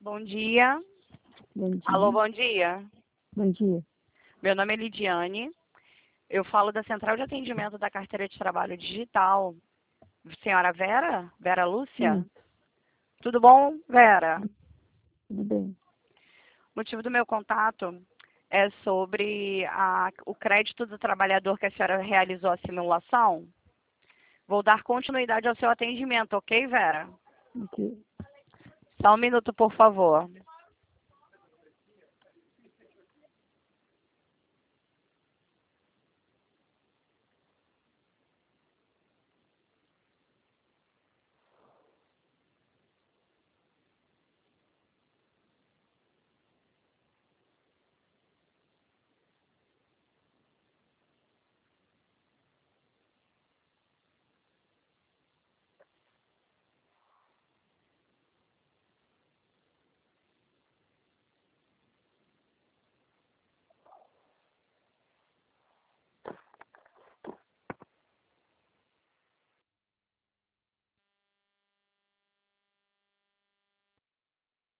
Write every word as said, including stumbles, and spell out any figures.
Bom dia. Bom dia. Alô, bom dia. Bom dia. Meu nome é Lidiane. Eu falo da Central de Atendimento da Carteira de Trabalho Digital. Senhora Vera? Vera Lúcia? Sim. Tudo bom, Vera? Tudo bem. O motivo do meu contato é sobre a, o crédito do trabalhador que a senhora realizou a simulação. Vou dar continuidade ao seu atendimento, ok, Vera? Ok. Só um minuto, por favor.